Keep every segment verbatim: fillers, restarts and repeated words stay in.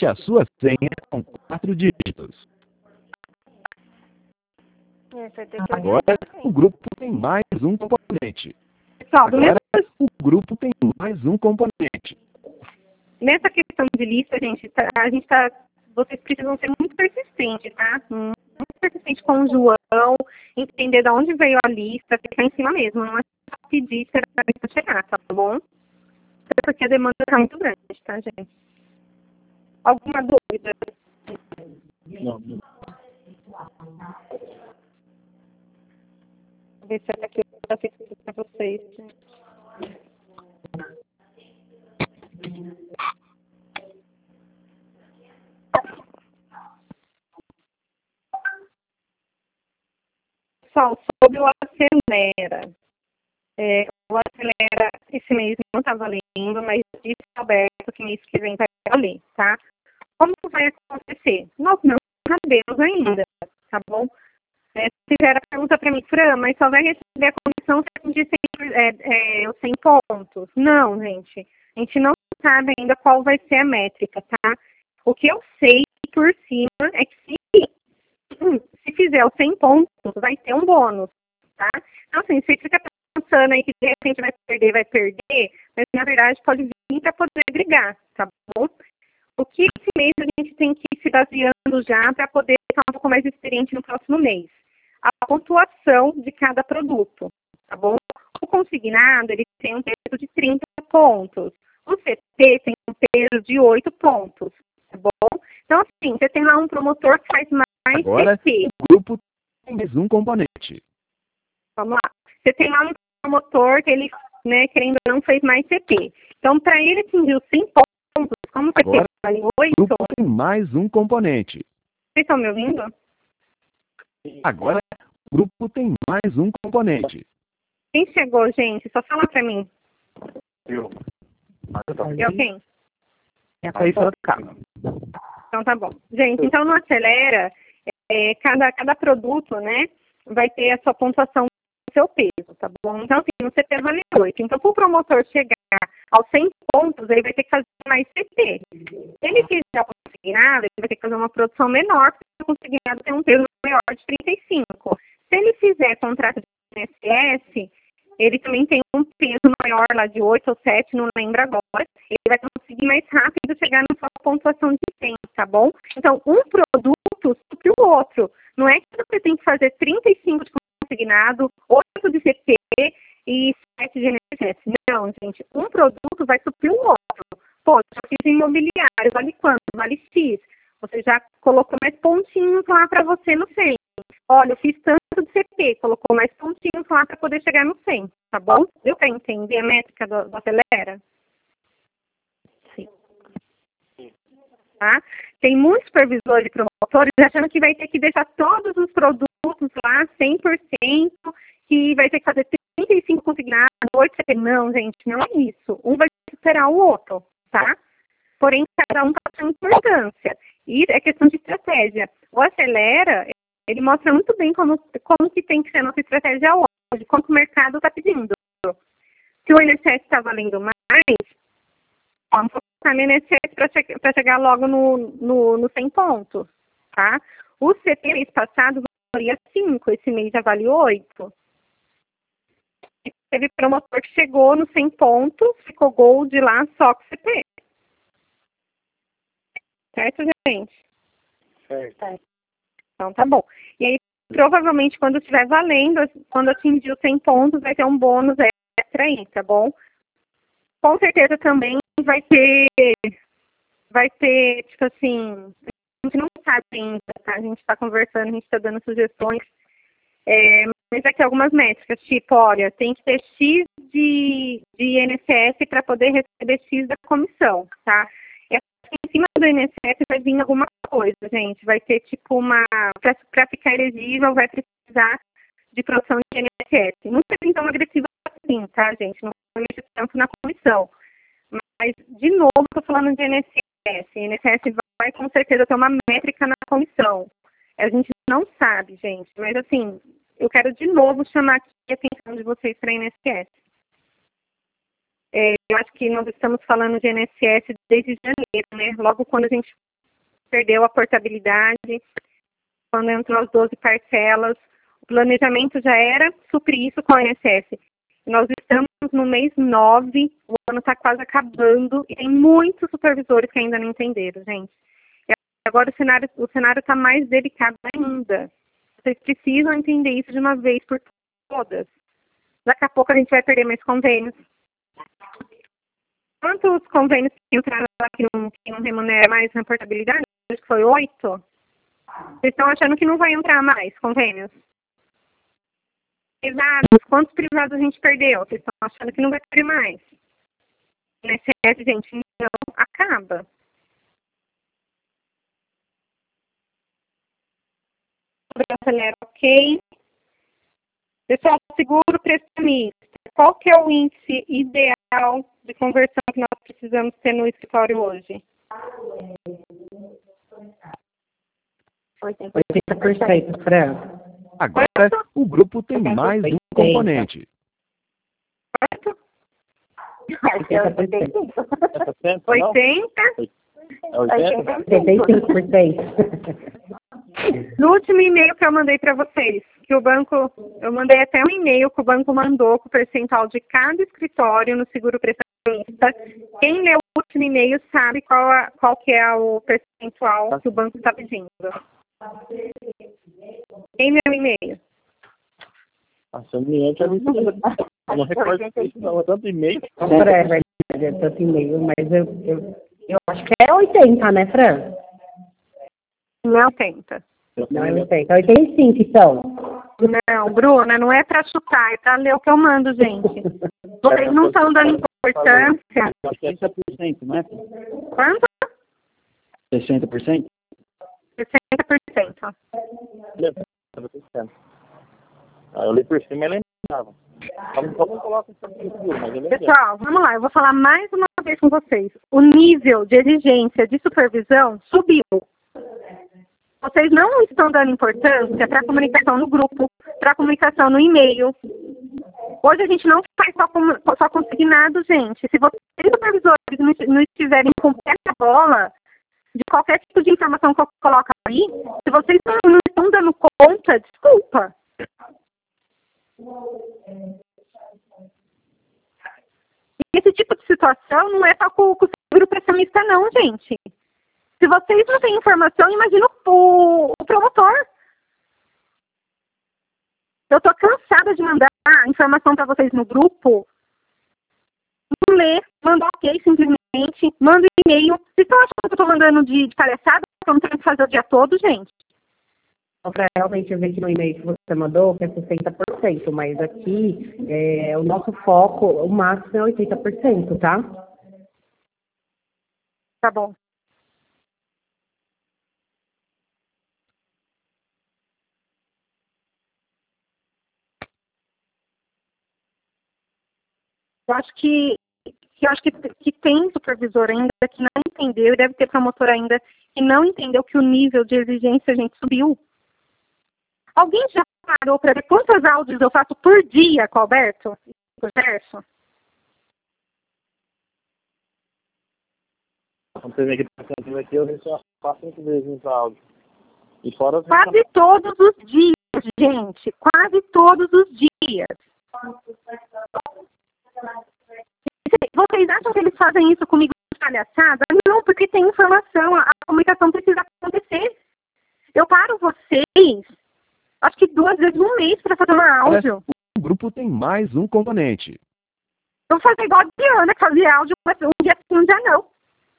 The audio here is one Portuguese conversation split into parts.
a sua senha com quatro dígitos. Agora, o grupo tem mais um componente. Pessoal, do Agora, mesmo, o grupo tem mais um componente. nessa questão de lista, gente, tá, a gente tá, vocês precisam ser muito persistentes, tá? Muito persistente com o João, entender de onde veio a lista, ficar em cima mesmo, não é só pedir para a lista chegar, tá bom? Até porque a demanda está muito grande, tá, gente? Alguma dúvida? Não, não. Vou ver se aqui eu já fiz tudo para vocês. Pessoal, sobre o Acelera. É, o Acelera, esse mês não está valendo, mas disse Alberto que mês que vem vai valer, tá? Como vai acontecer? Nós não sabemos ainda, tá bom? É, se fizer a pergunta para mim, Fran, mas só vai receber a comissão se atingir cem, é, é, os cem pontos. Não, gente. A gente não sabe ainda qual vai ser a métrica, tá? O que eu sei por cima é que se, se fizer os cem pontos, vai ter um bônus, tá? Então, assim, se fica pensando aí que de repente vai perder, vai perder, mas na verdade pode vir para poder agregar, tá bom? O que esse mês a gente tem que ir se baseando já para poder ficar um pouco mais experiente no próximo mês? A pontuação de cada produto, tá bom? O consignado, ele tem um peso de trinta pontos. O C P tem um peso de oito pontos, tá bom? Então, assim, você tem lá um promotor que faz mais Agora, C P. o grupo tem mais um componente. Vamos lá. Você tem lá um promotor que ele, né, querendo ou não, fez mais C P. Então, para ele atingir os cem pontos, como o C P Agora, vale o oito, grupo tem mais um componente. vocês estão me ouvindo? Agora, o grupo tem mais um componente. Quem chegou, gente? Só fala para mim. Eu. Eu quem? É a Thaís Sorocaba. Então tá bom. Gente, então no Acelera, é, cada, cada produto, né, vai ter a sua pontuação do seu peso, tá bom? Então, assim, o C P vale oito. Então, para o promotor chegar aos cem pontos, ele vai ter que fazer mais C P. Se ele fizer o consignado, ele vai ter que fazer uma produção menor, porque o consignado tem um peso maior de trinta e cinco. Se ele fizer contrato de I N S S, ele também tem um peso maior lá de oito ou sete, não lembro agora. Ele vai conseguir mais rápido chegar na sua pontuação de cem, tá bom? Então, um produto supre o outro. Não é que você tem que fazer trinta e cinco de consignado, oito de C P e sete de I N S S. Não, gente. Um produto vai suprir o outro. Pô, já fiz imobiliário, vale quanto? Vale X. Você já colocou mais pontinhos lá para você no cem. Olha, eu fiz tanto de C P, colocou mais pontinhos lá para poder chegar no cem, tá bom? Deu para entender a métrica do, do Acelera? Sim. Tá? Tem muitos supervisores e promotores achando que vai ter que deixar todos os produtos lá cem por cento, que vai ter que fazer trinta e cinco consignados, oito C P. Não, gente, não é isso. Um vai superar o outro, tá? Porém, cada um está com importância. E é questão de estratégia. O Acelera, ele mostra muito bem como, como que tem que ser a nossa estratégia hoje, como que o mercado está pedindo. Se o I N S S está valendo mais, vamos focar no I N S S para che para chegar logo no, no, no cem pontos, tá? O C P mês passado valia cinco, esse mês já vale oito. E teve promotor que chegou no cem pontos, ficou gold lá só com C P. Certo, gente? Certo. Então tá bom. E aí, provavelmente, quando estiver valendo, quando atingir os cem pontos, vai ter um bônus extra aí, tá bom? Com certeza também vai ter, vai ter, tipo assim, a gente não sabe ainda, tá? A gente está conversando, a gente está dando sugestões, é, mas aqui algumas métricas, tipo, olha, tem que ter X de, de I N S S para poder receber X da comissão, tá? E em cima do I N S S vai vir alguma coisa, gente. Vai ter, tipo, uma... Para ficar elegível, vai precisar de produção de I N S S. Não seria tão agressiva assim, tá, gente? Não vai mexer tanto na comissão. Mas, de novo, estou falando de I N S S. I N S S vai, com certeza, ter uma métrica na comissão. A gente não sabe, gente. Mas, assim, eu quero, de novo, chamar aqui a atenção de vocês para I N S S. É, eu acho que nós estamos falando de I N S S desde janeiro, né? Logo quando a gente perdeu a portabilidade, quando entrou as doze parcelas, o planejamento já era suprir isso com o I N S S. Nós estamos no mês nove, o ano está quase acabando, e tem muitos supervisores que ainda não entenderam, gente. E agora o cenário o cenário está mais delicado ainda. Vocês precisam entender isso de uma vez por todas. Daqui a pouco a gente vai perder mais convênios. Quantos convênios que entraram lá que não, que não remunera mais na portabilidade? Acho que foi oito. Vocês estão achando que não vai entrar mais convênios? Privados, quantos privados a gente perdeu? Vocês estão achando que não vai ter mais? O I N S S, gente, não acaba. Brasileiro, ok. Pessoal, seguro prestamista. Qual que é o índice ideal de conversão que nós precisamos ter no escritório hoje? oitenta por cento, Fran. Agora, o grupo tem mais um componente. Quanto? oitenta? oitenta? oitenta e cinco por cento. No último e-mail que eu mandei para vocês, que o banco, eu mandei até um e-mail que o banco mandou com o percentual de cada escritório no seguro prestamista. Quem leu o último e-mail sabe qual, a, qual que é o percentual que o banco está pedindo. Quem leu o e-mail? Nossa, eu me lembro, eu não recordo isso não, é tanto e-mail. Fran, é verdade, é tanto e-mail, mas eu, eu, eu acho que é oitenta, né, Fran? Não é oitenta. Não é oitenta, é oitenta e cinco, então. Não, Bruna, não é para chutar, é para ler o que eu mando, gente. Vocês não estão dando importância. sessenta por cento, não é? Quanto? sessenta por cento? sessenta por cento. Ah, eu li por cima e lembrava. Vamos colocar isso aqui, mas eu lembrava. Pessoal, vamos lá, eu vou falar mais uma vez com vocês. O nível de exigência de supervisão subiu. Vocês não estão dando importância para a comunicação no grupo, para a comunicação no e-mail. Hoje a gente não faz só, com, só consignado, gente. Se vocês, supervisores, não, não estiverem com pé na bola de qualquer tipo de informação que eu coloco aí, se vocês não, não estão dando conta, desculpa. Esse tipo de situação não é só com, com o seguro prestamista, não, gente. Se vocês não têm informação, imagina o, o promotor. Eu estou cansada de mandar informação para vocês no grupo. Não ler, manda ok simplesmente, manda e-mail. Vocês estão achando que eu estou mandando de, de palhaçada? Que eu não tenho que fazer o dia todo, gente? Pra realmente ver que no e-mail que você mandou que é sessenta por cento, mas aqui é, o nosso foco, o máximo é oitenta por cento, tá? Tá bom. Eu acho que, que, eu acho que, que tem supervisor ainda que não entendeu, e deve ter promotor ainda que não entendeu que o nível de exigência, gente, subiu. Alguém já parou para ver quantos áudios eu faço por dia com o Alberto? Com o Gerson? Quando você vem aqui para o aqui, eu vejo só quatro, cinco vezes o áudio. E fora... Quase todos os dias, gente. Quase todos os dias. Vocês acham que eles fazem isso comigo de palhaçada? Não, porque tem informação. A comunicação precisa acontecer. Eu paro vocês, acho que duas vezes no mês para fazer um áudio. O grupo tem mais um componente. Eu vou fazer igual a Diana, que fazia áudio um dia sim, um dia não.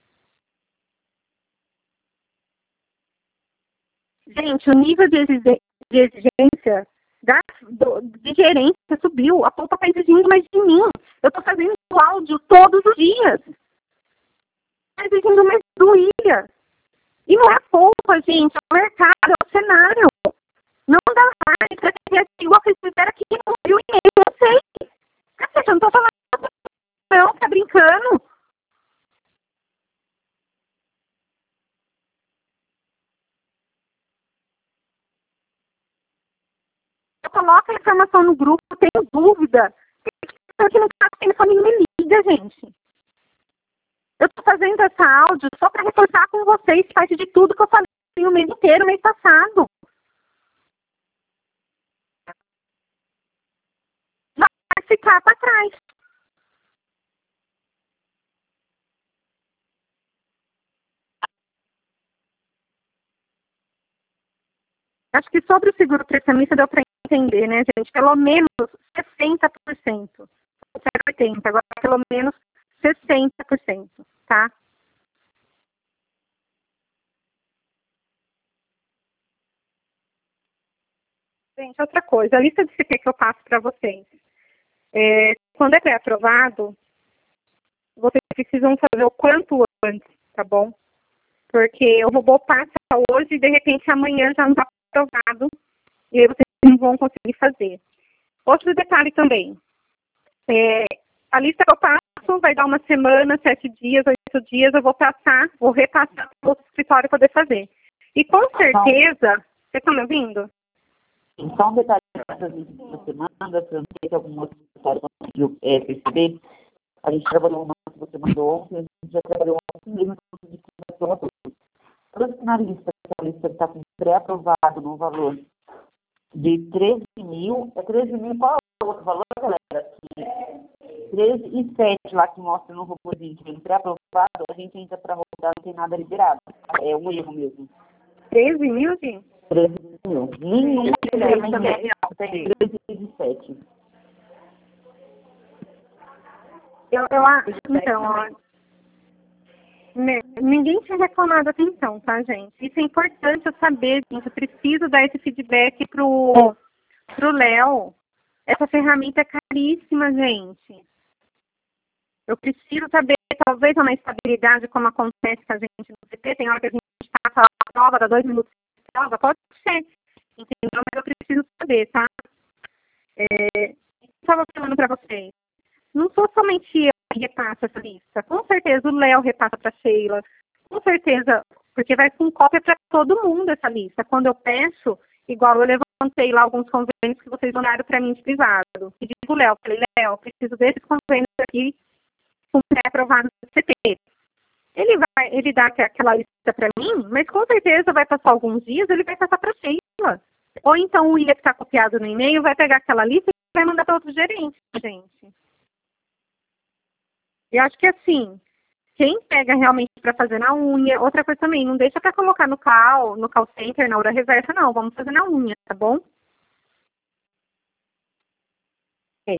Gente, o nível de exigência da, do, de gerência subiu. A polpa está exigindo mais de mim. Eu estou fazendo áudio todos os dias. Está exigindo mais do Ilha. E não é a polpa, gente. É o mercado, é o cenário. Não dá mais para ter igual que vocês fizeram aqui no meu e-mail. Eu sei. Cacete, eu não estou falando não, tá brincando. Coloca a informação no grupo, tenho dúvida. Tem que não está tendo família, me liga, gente. Eu estou fazendo fazendo essa áudio só para reforçar com vocês parte de tudo que eu falei o mês inteiro, mês passado. Vai ficar para trás. Acho que sobre o seguro prestamista deu para entender, né, gente? Pelo menos sessenta por cento. oitenta por cento, agora pelo menos sessenta por cento, tá? Gente, outra coisa, a lista de C P que eu passo para vocês. É, quando é pré-aprovado, vocês precisam fazer o quanto antes, tá bom? Porque o robô passa hoje e de repente amanhã já não está aprovado e aí vocês não vão conseguir fazer. Outro detalhe também, é, a lista que eu passo vai dar uma semana, sete dias, oito dias, eu vou passar, vou repassar para o escritório poder fazer. E com certeza, você está me ouvindo? Só um detalhe para que você manda, se eu não sei se algum outro escritório conseguiu é, perceber, a gente trabalhou uma que você mandou ontem, a gente já trabalhou uma mesmo de comunicação a todos. Todos na lista, a lista está com pré-aprovado no valor de treze mil, é treze mil, qual é o outro valor, galera? treze e sete lá que mostra no robôzinho que vem pré-aprovado, a gente entra para rodar, não tem nada liberado. É um erro mesmo. treze mil, gente? treze mil. Nenhum também. Tem treze e sete. Eu, eu acho, então, ó, né, ninguém tinha reclamado até então, tá, gente? Isso é importante eu saber, gente. Eu preciso dar esse feedback pro, pro Léo. Essa ferramenta é caríssima, gente. Eu preciso saber, talvez, uma estabilidade, como acontece com a gente no C P. Tem hora que a gente passa a prova, dá dois minutos de prova, pode ser, entendeu? Mas eu preciso saber, tá? É, eu estava falando para vocês. Não sou somente eu que repasso essa lista. Com certeza o Léo repassa para a Sheila. Com certeza, porque vai com cópia para todo mundo essa lista. Quando eu peço, igual eu levantei lá alguns convênios que vocês mandaram para mim de privado. E digo, Léo, falei, Léo, preciso desses convênios aqui com pré-aprovados do C P. Ele vai, ele dá aquela lista para mim, mas com certeza vai passar alguns dias, ele vai passar para a Sheila. Ou então o I A que está copiado no e-mail vai pegar aquela lista e vai mandar para outro gerente, gente. E acho que assim, quem pega realmente para fazer na unha, outra coisa também, não deixa para colocar no cal, no call center, na hora reversa, não. Vamos fazer na unha, tá bom? É.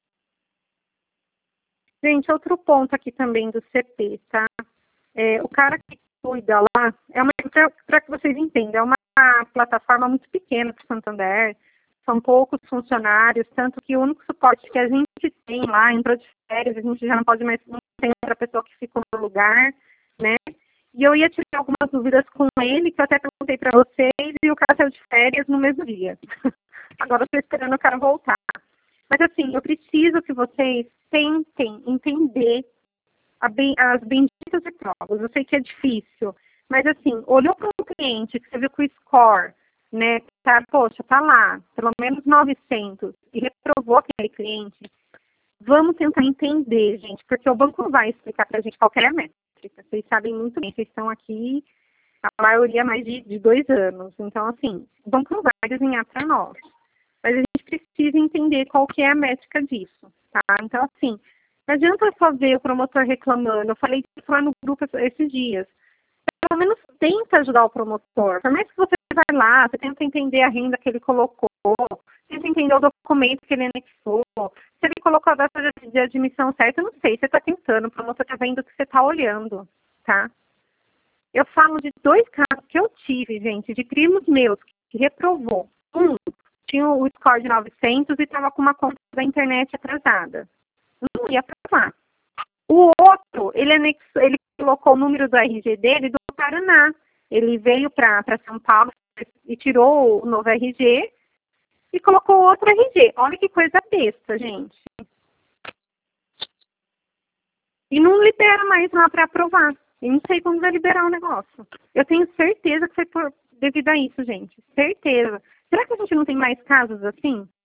Gente, outro ponto aqui também do C P, tá? É, o cara que cuida lá, é uma, para que vocês entendam, é uma plataforma muito pequena para o Santander, são poucos funcionários, tanto que o único suporte que a gente tem lá, entrou de férias, a gente já não pode mais, não tem outra pessoa que ficou no lugar, né? E eu ia tirar algumas dúvidas com ele, que eu até perguntei para vocês, e o cara saiu de férias no mesmo dia. Agora eu estou esperando o cara voltar. Mas assim, eu preciso que vocês tentem entender a bem, as benditas de provas. Eu sei que é difícil, mas assim, olhou para um cliente que você viu que o score, né, tá, poxa, tá lá, pelo menos novecentos, e reprovou aquele cliente, vamos tentar entender, gente, porque o banco não vai explicar pra gente qual que é a métrica. Vocês sabem muito bem, vocês estão aqui, a maioria mais de, de dois anos. Então, assim, o banco não vai desenhar para nós. Mas a gente precisa entender qual que é a métrica disso, tá? Então, assim, não adianta só ver o promotor reclamando. Eu falei isso lá no grupo esses dias. Pelo menos tenta ajudar o promotor. Por mais que você vai lá, você tenta entender a renda que ele colocou, tenta entender o documento que ele anexou, se ele colocou a data de admissão certa, eu não sei, você está tentando, o promotor está vendo o que você está olhando, tá? Eu falo de dois casos que eu tive, gente, de primos meus que reprovou. Um tinha o score de novecentos e estava com uma conta da internet atrasada. Não ia aprovar. O outro, ele, anexou, ele colocou o número do R G dele do Paraná. Ele veio para São Paulo e tirou o novo R G e colocou outro R G. Olha que coisa besta, gente. E não libera mais lá para aprovar. Eu não sei como vai liberar o negócio. Eu tenho certeza que foi por, devido a isso, gente. Certeza. Será que a gente não tem mais casos assim?